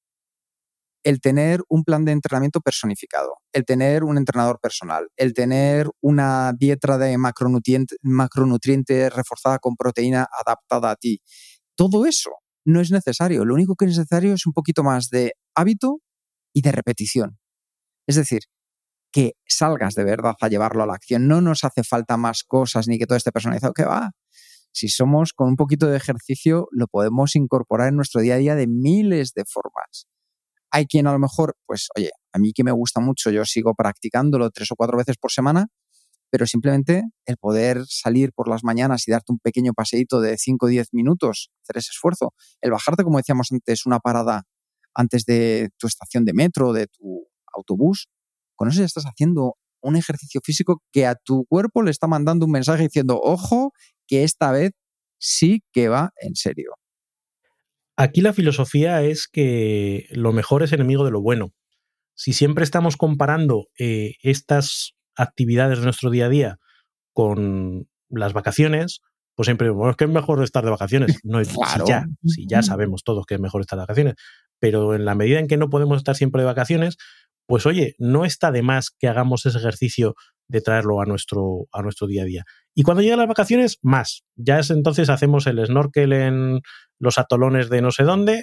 el tener un plan de entrenamiento personificado, el tener un entrenador personal, el tener una dieta de macronutrientes reforzada con proteína adaptada a ti, todo eso no es necesario. Lo único que es necesario es un poquito más de hábito y de repetición. Es decir, que salgas de verdad a llevarlo a la acción. No nos hace falta más cosas ni que todo esté personalizado. ¿Qué va? Si somos con un poquito de ejercicio, lo podemos incorporar en nuestro día a día de miles de formas. Hay quien a lo mejor, pues, oye, a mí que me gusta mucho, yo sigo practicándolo 3 o 4 veces por semana, pero simplemente el poder salir por las mañanas y darte un pequeño paseíto de 5 o 10 minutos, hacer ese esfuerzo, el bajarte, como decíamos antes, una parada antes de tu estación de metro, de tu autobús, con eso ya estás haciendo un ejercicio físico que a tu cuerpo le está mandando un mensaje diciendo, ojo, que esta vez sí que va en serio. Aquí la filosofía es que lo mejor es enemigo de lo bueno. Si siempre estamos comparando estas actividades de nuestro día a día con las vacaciones, pues siempre, bueno, es que es mejor estar de vacaciones. No, Claro. si ya sabemos todos que es mejor estar de vacaciones, pero en la medida en que no podemos estar siempre de vacaciones, pues oye, no está de más que hagamos ese ejercicio de traerlo a nuestro día a día. Y cuando llegan las vacaciones, más. Ya es entonces hacemos el snorkel en los atolones de no sé dónde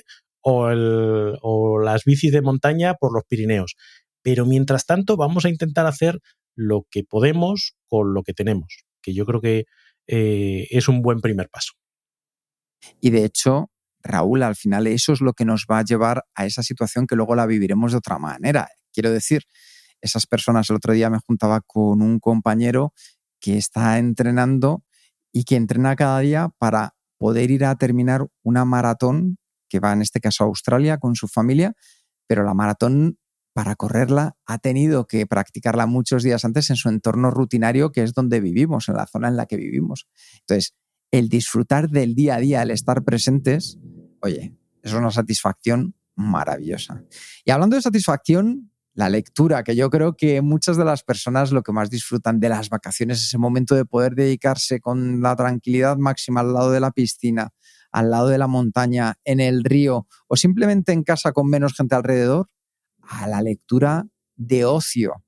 o las bicis de montaña por los Pirineos. Pero mientras tanto vamos a intentar hacer lo que podemos con lo que tenemos, que yo creo que es un buen primer paso. Y de hecho, Raúl, al final eso es lo que nos va a llevar a esa situación que luego la viviremos de otra manera. Quiero decir, esas personas, el otro día me juntaba con un compañero que está entrenando y que entrena cada día para poder ir a terminar una maratón que va en este caso a Australia con su familia, pero la maratón para correrla ha tenido que practicarla muchos días antes en su entorno rutinario, que es donde vivimos, en la zona en la que vivimos. Entonces, el disfrutar del día a día, el estar presentes, oye, es una satisfacción maravillosa. Y hablando de satisfacción, la lectura, que yo creo que muchas de las personas lo que más disfrutan de las vacaciones es ese momento de poder dedicarse con la tranquilidad máxima al lado de la piscina, al lado de la montaña, en el río o simplemente en casa con menos gente alrededor, a la lectura de ocio.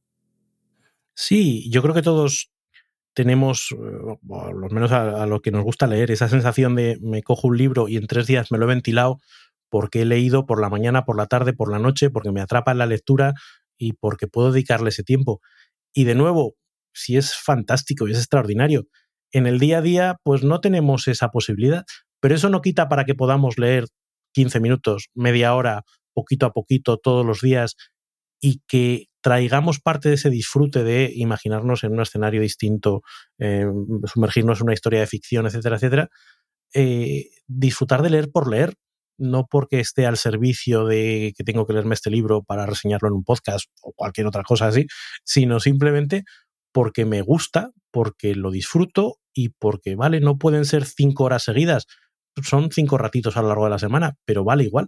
Sí, yo creo que todos tenemos, o al menos a lo que nos gusta leer, esa sensación de me cojo un libro y en 3 días me lo he ventilado porque he leído por la mañana, por la tarde, por la noche, porque me atrapa en la lectura y porque puedo dedicarle ese tiempo. Y de nuevo, si es fantástico y es extraordinario, en el día a día pues no tenemos esa posibilidad, pero eso no quita para que podamos leer 15 minutos, media hora, poquito a poquito, todos los días, y que traigamos parte de ese disfrute de imaginarnos en un escenario distinto, sumergirnos en una historia de ficción, etcétera, etcétera. Disfrutar de leer por leer, no porque esté al servicio de que tengo que leerme este libro para reseñarlo en un podcast o cualquier otra cosa así, sino simplemente porque me gusta, porque lo disfruto y porque, vale, no pueden ser 5 horas seguidas, son 5 ratitos a lo largo de la semana, pero vale igual.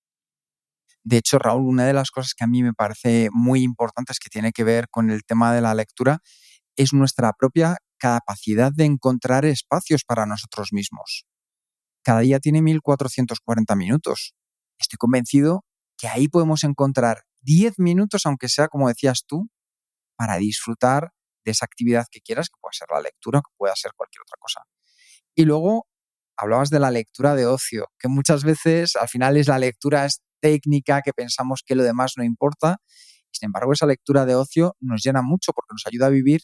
De hecho, Raúl, una de las cosas que a mí me parece muy importantes que tiene que ver con el tema de la lectura es nuestra propia capacidad de encontrar espacios para nosotros mismos. Cada día tiene 1440 minutos. Estoy convencido que ahí podemos encontrar 10 minutos, aunque sea, como decías tú, para disfrutar de esa actividad que quieras, que pueda ser la lectura, que pueda ser cualquier otra cosa. Y luego hablabas de la lectura de ocio, que muchas veces al final es la lectura técnica, que pensamos que lo demás no importa. Sin embargo, esa lectura de ocio nos llena mucho porque nos ayuda a vivir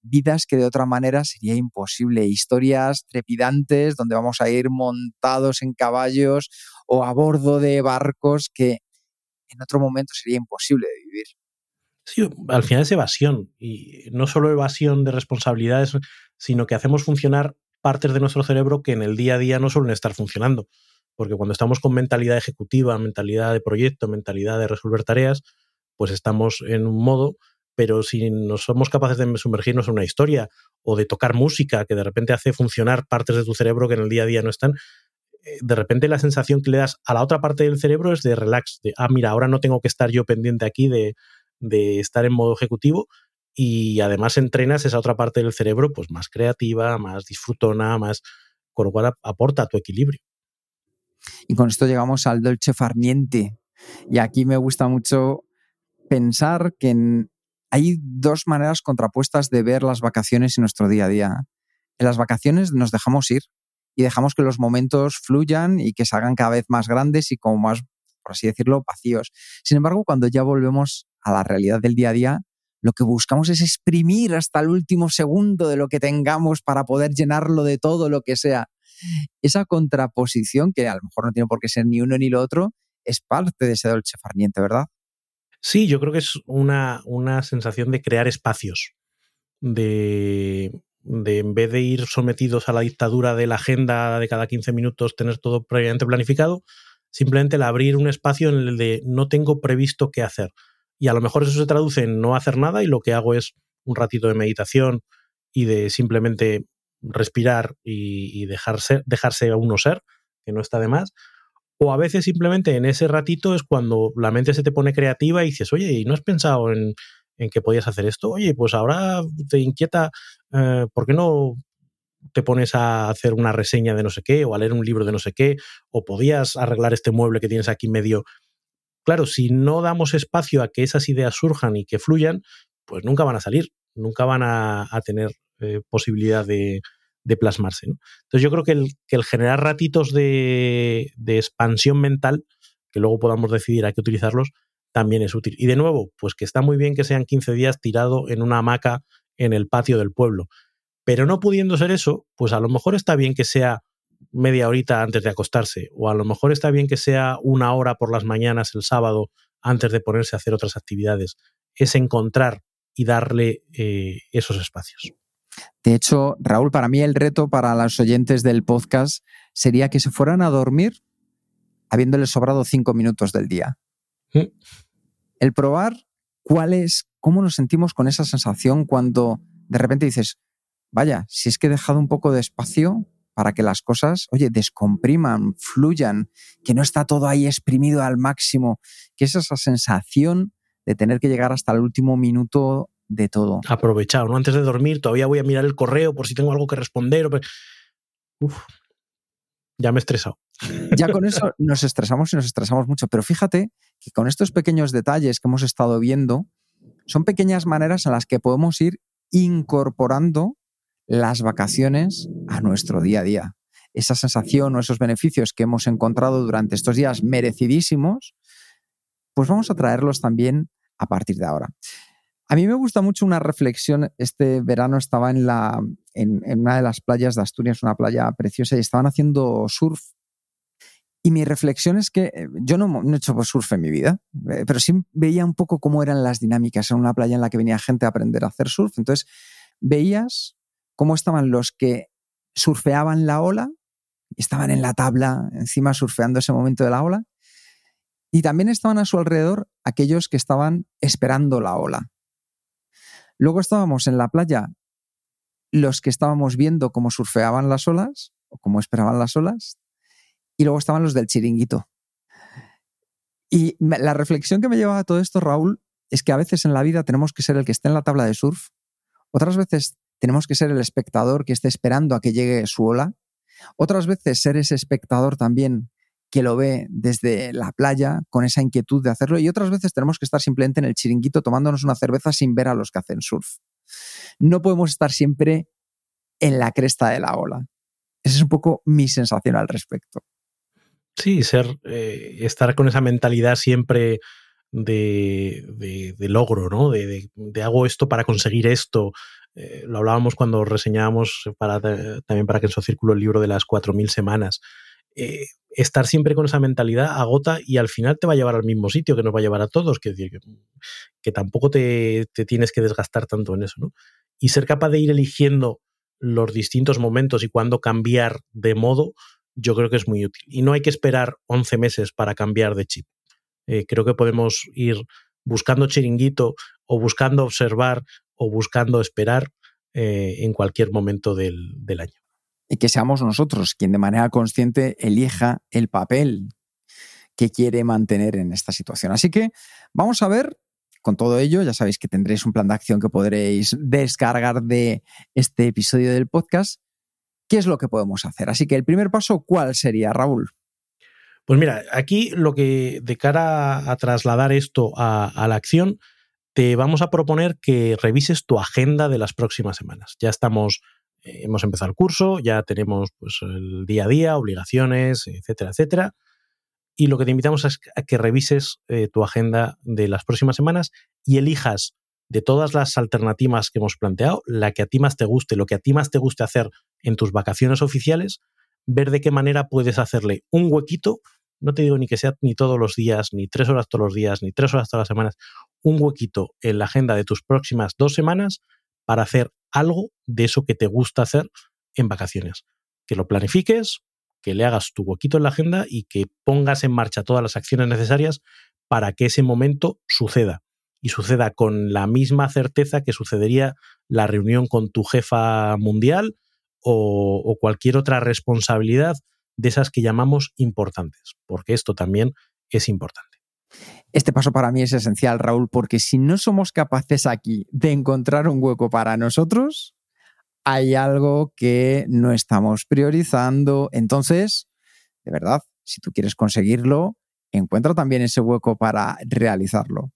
vidas que de otra manera sería imposible, historias trepidantes donde vamos a ir montados en caballos o a bordo de barcos que en otro momento sería imposible de vivir. Sí, al final es evasión, y no solo evasión de responsabilidades, sino que hacemos funcionar partes de nuestro cerebro que en el día a día no suelen estar funcionando, porque cuando estamos con mentalidad ejecutiva, mentalidad de proyecto, mentalidad de resolver tareas, pues estamos en un modo, pero si no somos capaces de sumergirnos en una historia o de tocar música que de repente hace funcionar partes de tu cerebro que en el día a día no están, de repente la sensación que le das a la otra parte del cerebro es de relax, de mira, ahora no tengo que estar yo pendiente aquí de estar en modo ejecutivo, y además entrenas esa otra parte del cerebro pues más creativa, más disfrutona, más, con lo cual aporta a tu equilibrio. Y con esto llegamos al dolce far niente. Y aquí me gusta mucho pensar que hay dos maneras contrapuestas de ver las vacaciones en nuestro día a día. En las vacaciones nos dejamos ir y dejamos que los momentos fluyan y que se hagan cada vez más grandes y como más, por así decirlo, vacíos. Sin embargo, cuando ya volvemos a la realidad del día a día, lo que buscamos es exprimir hasta el último segundo de lo que tengamos para poder llenarlo de todo lo que sea. Esa contraposición, que a lo mejor no tiene por qué ser ni uno ni lo otro, es parte de ese dolce far niente, ¿verdad? Sí, yo creo que es una sensación de crear espacios, de en vez de ir sometidos a la dictadura de la agenda de cada 15 minutos, tener todo previamente planificado, simplemente el abrir un espacio en el de no tengo previsto qué hacer. Y a lo mejor eso se traduce en no hacer nada y lo que hago es un ratito de meditación y de simplemente respirar y dejarse a uno ser, que no está de más. O a veces simplemente en ese ratito es cuando la mente se te pone creativa y dices, oye, ¿y no has pensado en que podías hacer esto? Oye, pues ahora te inquieta, ¿por qué no te pones a hacer una reseña de no sé qué o a leer un libro de no sé qué? O podías arreglar este mueble que tienes aquí medio. Claro, si no damos espacio a que esas ideas surjan y que fluyan, pues nunca van a salir, nunca van a tener posibilidad de plasmarse, ¿no? Entonces yo creo que el generar ratitos de expansión mental, que luego podamos decidir a qué utilizarlos, también es útil. Y de nuevo, pues que está muy bien que sean 15 días tirado en una hamaca en el patio del pueblo, pero no pudiendo ser eso, pues a lo mejor está bien que sea media horita antes de acostarse, o a lo mejor está bien que sea una hora por las mañanas el sábado antes de ponerse a hacer otras actividades. Es encontrar y darle esos espacios. De hecho, Raúl, para mí el reto para los oyentes del podcast sería que se fueran a dormir habiéndoles sobrado 5 minutos del día. El probar cómo nos sentimos con esa sensación cuando de repente dices, vaya, si es que he dejado un poco de espacio para que las cosas, oye, descompriman, fluyan, que no está todo ahí exprimido al máximo, que es esa sensación de tener que llegar hasta el último minuto de todo. Aprovechado, ¿no? Antes de dormir todavía voy a mirar el correo por si tengo algo que responder. Ya me he estresado. Ya con eso nos estresamos y nos estresamos mucho, pero fíjate que con estos pequeños detalles que hemos estado viendo, son pequeñas maneras en las que podemos ir incorporando las vacaciones a nuestro día a día. Esa sensación o esos beneficios que hemos encontrado durante estos días merecidísimos, pues vamos a traerlos también a partir de ahora. A mí me gusta mucho una reflexión. Este verano estaba en una de las playas de Asturias, una playa preciosa, y estaban haciendo surf. Y mi reflexión es que yo no he hecho surf en mi vida, pero sí veía un poco cómo eran las dinámicas. Era una playa en la que venía gente a aprender a hacer surf. Entonces veías cómo estaban los que surfeaban la ola, estaban en la tabla encima surfeando ese momento de la ola, y también estaban a su alrededor aquellos que estaban esperando la ola. Luego estábamos en la playa los que estábamos viendo cómo surfeaban las olas o cómo esperaban las olas, y luego estaban los del chiringuito. Y la reflexión que me llevaba a todo esto, Raúl, es que a veces en la vida tenemos que ser el que esté en la tabla de surf, otras veces tenemos que ser el espectador que esté esperando a que llegue su ola, otras veces ser ese espectador también que lo ve desde la playa con esa inquietud de hacerlo, y otras veces tenemos que estar simplemente en el chiringuito tomándonos una cerveza sin ver a los que hacen surf. No podemos estar siempre en la cresta de la ola. Esa es un poco mi sensación al respecto. Sí, estar con esa mentalidad siempre de logro, ¿no? De hago esto para conseguir esto, lo hablábamos cuando reseñábamos también para Kenso Círculo el libro de las 4000 semanas. Estar siempre con esa mentalidad agota y al final te va a llevar al mismo sitio que nos va a llevar a todos, que tampoco te tienes que desgastar tanto en eso, ¿no? Y ser capaz de ir eligiendo los distintos momentos y cuándo cambiar de modo, yo creo que es muy útil. Y no hay que esperar 11 meses para cambiar de chip. Creo que podemos ir buscando chiringuito o buscando observar o buscando esperar en cualquier momento del año. Y que seamos nosotros quien de manera consciente elija el papel que quiere mantener en esta situación. Así que vamos a ver, con todo ello, ya sabéis que tendréis un plan de acción que podréis descargar de este episodio del podcast. ¿Qué es lo que podemos hacer? Así que el primer paso, ¿cuál sería, Raúl? Pues mira, aquí lo que de cara a trasladar esto a la acción, te vamos a proponer que revises tu agenda de las próximas semanas. Ya hemos empezado el curso, ya tenemos pues, el día a día, obligaciones, etcétera, etcétera. Y lo que te invitamos es a que revises tu agenda de las próximas semanas y elijas de todas las alternativas que hemos planteado, la que a ti más te guste, lo que a ti más te guste hacer en tus vacaciones oficiales, ver de qué manera puedes hacerle un huequito. No te digo ni que sea ni todos los días, ni 3 horas todos los días, ni 3 horas todas las semanas, un huequito en la agenda de tus próximas 2 semanas para hacer algo de eso que te gusta hacer en vacaciones. Que lo planifiques, que le hagas tu huequito en la agenda y que pongas en marcha todas las acciones necesarias para que ese momento suceda. Y suceda con la misma certeza que sucedería la reunión con tu jefa mundial o cualquier otra responsabilidad de esas que llamamos importantes, porque esto también es importante. Este paso para mí es esencial, Raúl, porque si no somos capaces aquí de encontrar un hueco para nosotros, hay algo que no estamos priorizando. Entonces, de verdad, si tú quieres conseguirlo, encuentra también ese hueco para realizarlo.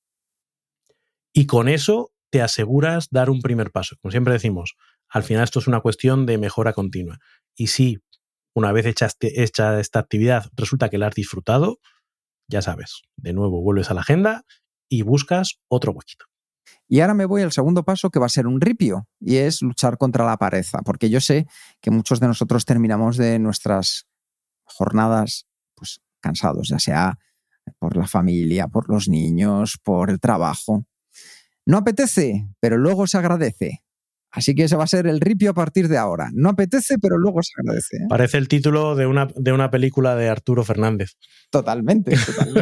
Y con eso te aseguras dar un primer paso. Como siempre decimos, al final esto es una cuestión de mejora continua. Y si una vez hecha esta actividad resulta que la has disfrutado, ya sabes, de nuevo vuelves a la agenda y buscas otro huequito. Y ahora me voy al segundo paso, que va a ser un ripio, y es luchar contra la pereza, porque yo sé que muchos de nosotros terminamos de nuestras jornadas pues, cansados, ya sea por la familia, por los niños, por el trabajo. No apetece, pero luego se agradece. Así que ese va a ser el ripio a partir de ahora. No apetece, pero luego se agradece, ¿eh? Parece el título de una película de Arturo Fernández. Totalmente.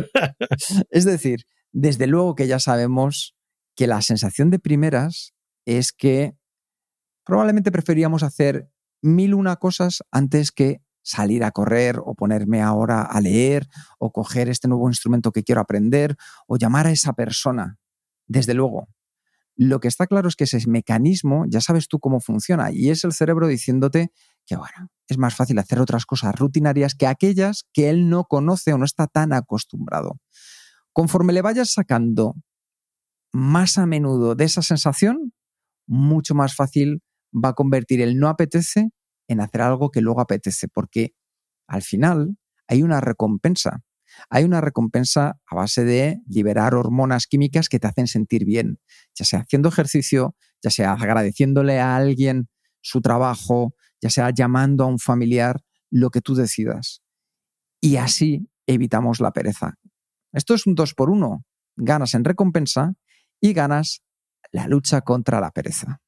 Es decir, desde luego que ya sabemos que la sensación de primeras es que probablemente preferíamos hacer 1001 cosas antes que salir a correr o ponerme ahora a leer o coger este nuevo instrumento que quiero aprender o llamar a esa persona. Desde luego. Lo que está claro es que ese mecanismo, ya sabes tú cómo funciona, y es el cerebro diciéndote que, bueno, es más fácil hacer otras cosas rutinarias que aquellas que él no conoce o no está tan acostumbrado. Conforme le vayas sacando más a menudo de esa sensación, mucho más fácil va a convertir el no apetece en hacer algo que luego apetece, porque al final hay una recompensa. Hay una recompensa a base de liberar hormonas químicas que te hacen sentir bien, ya sea haciendo ejercicio, ya sea agradeciéndole a alguien su trabajo, ya sea llamando a un familiar, lo que tú decidas. Y así evitamos la pereza. Esto es un 2x1. Ganas en recompensa y ganas la lucha contra la pereza.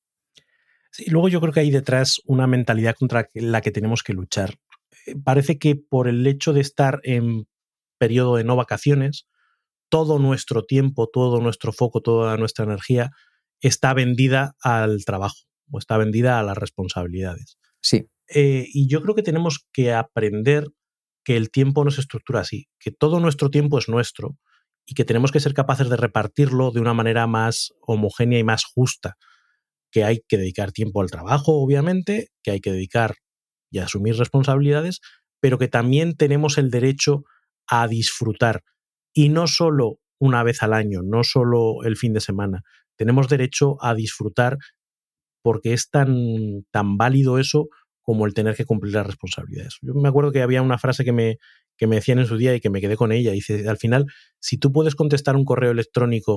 Sí, luego yo creo que hay detrás una mentalidad contra la que tenemos que luchar. Parece que por el hecho de estar en periodo de no vacaciones, todo nuestro tiempo, todo nuestro foco, toda nuestra energía está vendida al trabajo o está vendida a las responsabilidades. Sí. Y yo creo que tenemos que aprender que el tiempo no se estructura así, que todo nuestro tiempo es nuestro y que tenemos que ser capaces de repartirlo de una manera más homogénea y más justa, que hay que dedicar tiempo al trabajo, obviamente, que hay que dedicar y asumir responsabilidades, pero que también tenemos el derecho a disfrutar, y no solo una vez al año, no solo el fin de semana. Tenemos derecho a disfrutar porque es tan válido eso como el tener que cumplir las responsabilidades. Yo me acuerdo que había una frase que me decían en su día y que me quedé con ella. Dice, al final, si tú puedes contestar un correo electrónico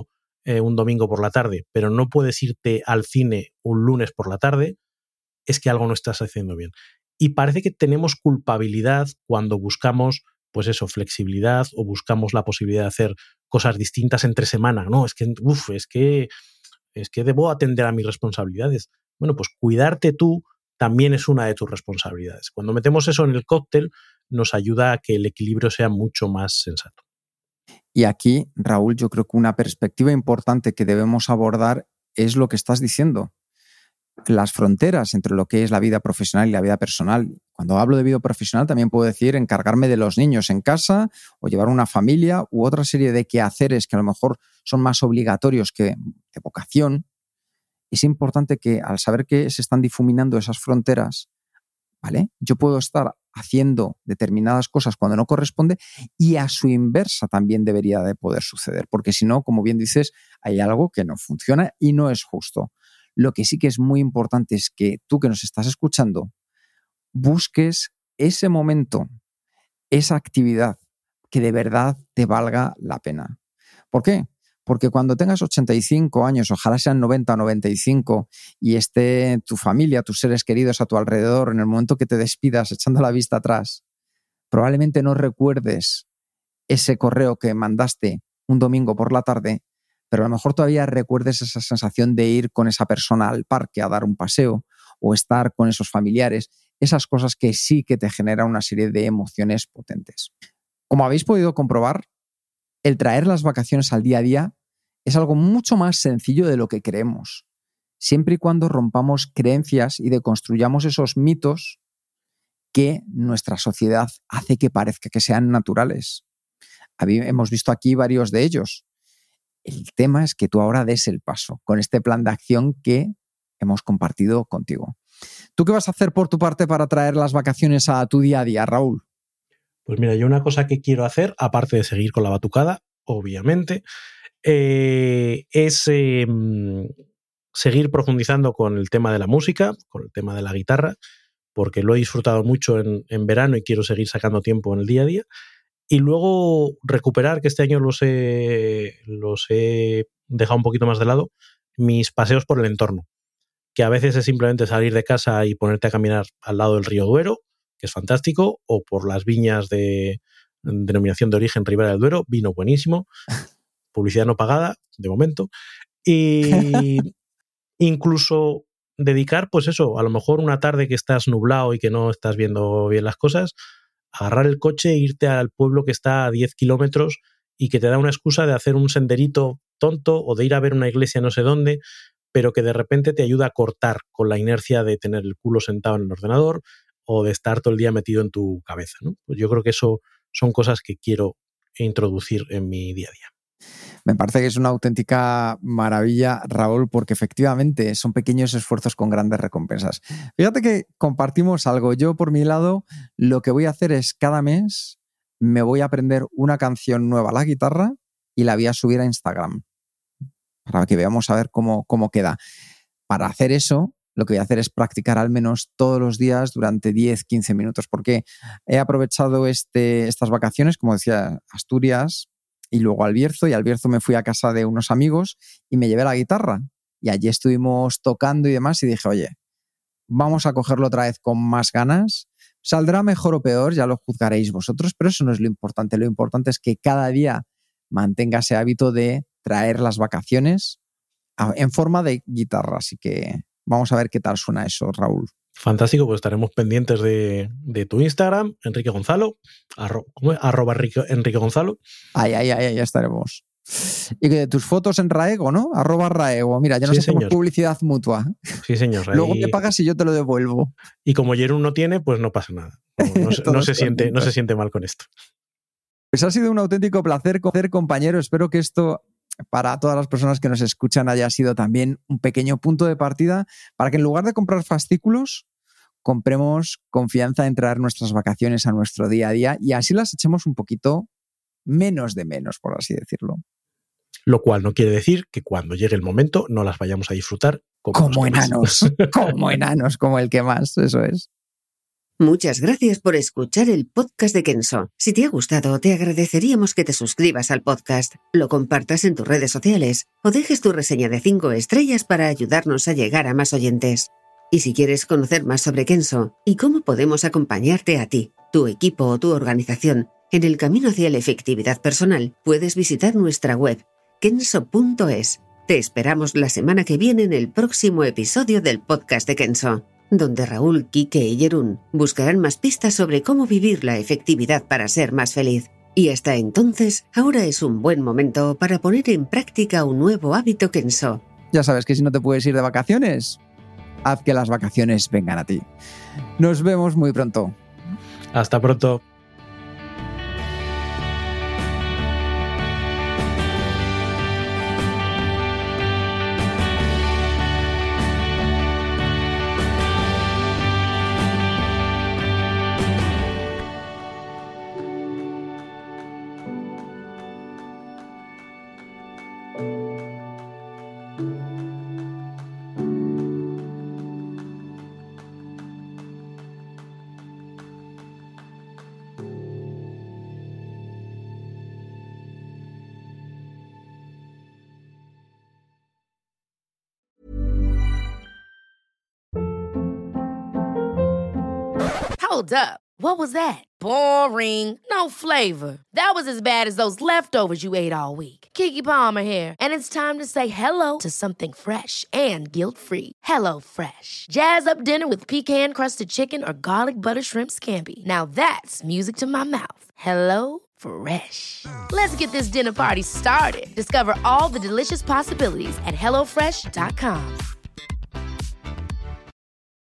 un domingo por la tarde, pero no puedes irte al cine un lunes por la tarde, es que algo no estás haciendo bien. Y parece que tenemos culpabilidad cuando buscamos, pues eso, flexibilidad o buscamos la posibilidad de hacer cosas distintas entre semana. No, es que debo atender a mis responsabilidades. Bueno, pues cuidarte tú también es una de tus responsabilidades. Cuando metemos eso en el cóctel, nos ayuda a que el equilibrio sea mucho más sensato. Y aquí, Raúl, yo creo que una perspectiva importante que debemos abordar es lo que estás diciendo. Las fronteras entre lo que es la vida profesional y la vida personal. Cuando hablo de vida profesional también puedo decir encargarme de los niños en casa o llevar una familia u otra serie de quehaceres que a lo mejor son más obligatorios que de vocación. Es importante que al saber que se están difuminando esas fronteras, ¿vale? Yo puedo estar haciendo determinadas cosas cuando no corresponde y a su inversa también debería de poder suceder, porque si no, como bien dices, hay algo que no funciona y no es justo. Lo que sí que es muy importante es que tú que nos estás escuchando busques ese momento, esa actividad que de verdad te valga la pena. ¿Por qué? Porque cuando tengas 85 años, ojalá sean 90 o 95, y esté tu familia, tus seres queridos a tu alrededor, en el momento que te despidas echando la vista atrás, probablemente no recuerdes ese correo que mandaste un domingo por la tarde, pero a lo mejor todavía recuerdes esa sensación de ir con esa persona al parque a dar un paseo o estar con esos familiares, esas cosas que sí que te generan una serie de emociones potentes. Como habéis podido comprobar, el traer las vacaciones al día a día es algo mucho más sencillo de lo que creemos, siempre y cuando rompamos creencias y deconstruyamos esos mitos que nuestra sociedad hace que parezca que sean naturales. Hemos visto aquí varios de ellos. El tema es que tú ahora des el paso con este plan de acción que hemos compartido contigo. ¿Tú qué vas a hacer por tu parte para traer las vacaciones a tu día a día, Raúl? Pues mira, yo una cosa que quiero hacer, aparte de seguir con la batucada, obviamente, es seguir profundizando con el tema de la música, con el tema de la guitarra, porque lo he disfrutado mucho en verano y quiero seguir sacando tiempo en el día a día. Y luego recuperar, que este año los he dejado un poquito más de lado, mis paseos por el entorno, que a veces es simplemente salir de casa y ponerte a caminar al lado del río Duero, que es fantástico, o por las viñas de denominación de origen Ribera del Duero, vino buenísimo, publicidad no pagada, de momento, y incluso dedicar, pues eso, a lo mejor una tarde que estás nublado y que no estás viendo bien las cosas, agarrar el coche e irte al pueblo que está a 10 kilómetros y que te da una excusa de hacer un senderito tonto o de ir a ver una iglesia no sé dónde, pero que de repente te ayuda a cortar con la inercia de tener el culo sentado en el ordenador o de estar todo el día metido en tu cabeza, ¿no? Pues yo creo que eso son cosas que quiero introducir en mi día a día. Me parece que es una auténtica maravilla, Raúl, porque efectivamente son pequeños esfuerzos con grandes recompensas. Fíjate que compartimos algo. Yo, por mi lado, lo que voy a hacer es cada mes me voy a aprender una canción nueva a la guitarra y la voy a subir a Instagram para que veamos a ver cómo queda. Para hacer eso, lo que voy a hacer es practicar al menos todos los días durante 10-15 minutos, porque he aprovechado estas vacaciones, como decía, Asturias y luego al Bierzo, y al Bierzo me fui a casa de unos amigos y me llevé la guitarra y allí estuvimos tocando y demás y dije, oye, vamos a cogerlo otra vez con más ganas. Saldrá mejor o peor, ya lo juzgaréis vosotros, pero eso no es lo importante. Lo importante es que cada día mantenga ese hábito de traer las vacaciones en forma de guitarra. Así que vamos a ver qué tal suena eso, Raúl. Fantástico, pues estaremos pendientes de tu Instagram, Enrique Gonzalo, arroba Enrique Gonzalo. Ahí estaremos. Y que de tus fotos en Raego, ¿no? @Raego. Mira, ya nos hacemos publicidad mutua. Sí, señor. Luego me pagas y yo te lo devuelvo. Y como Jerún no tiene, pues no pasa nada. No se siente mal con esto. Pues ha sido un auténtico placer, compañero. Espero que esto, para todas las personas que nos escuchan, haya sido también un pequeño punto de partida para que en lugar de comprar fascículos, compremos confianza en traer nuestras vacaciones a nuestro día a día y así las echemos un poquito menos de menos, por así decirlo. Lo cual no quiere decir que cuando llegue el momento no las vayamos a disfrutar como enanos. Como enanos, como el que más, eso es. Muchas gracias por escuchar el podcast de Kenso. Si te ha gustado, te agradeceríamos que te suscribas al podcast, lo compartas en tus redes sociales o dejes tu reseña de 5 estrellas para ayudarnos a llegar a más oyentes. Y si quieres conocer más sobre Kenso y cómo podemos acompañarte a ti, tu equipo o tu organización en el camino hacia la efectividad personal, puedes visitar nuestra web kenso.es. Te esperamos la semana que viene en el próximo episodio del podcast de Kenso, donde Raúl, Quique y Jerún buscarán más pistas sobre cómo vivir la efectividad para ser más feliz. Y hasta entonces, ahora es un buen momento para poner en práctica un nuevo hábito Kenso. Ya sabes que si no te puedes ir de vacaciones, haz que las vacaciones vengan a ti. Nos vemos muy pronto. Hasta pronto. Hold up. What was that? Boring. No flavor. That was as bad as those leftovers you ate all week. Keke Palmer here, and it's time to say hello to something fresh and guilt-free. Hello Fresh. Jazz up dinner with pecan-crusted chicken or garlic butter shrimp scampi. Now that's music to my mouth. Hello Fresh. Let's get this dinner party started. Discover all the delicious possibilities at HelloFresh.com.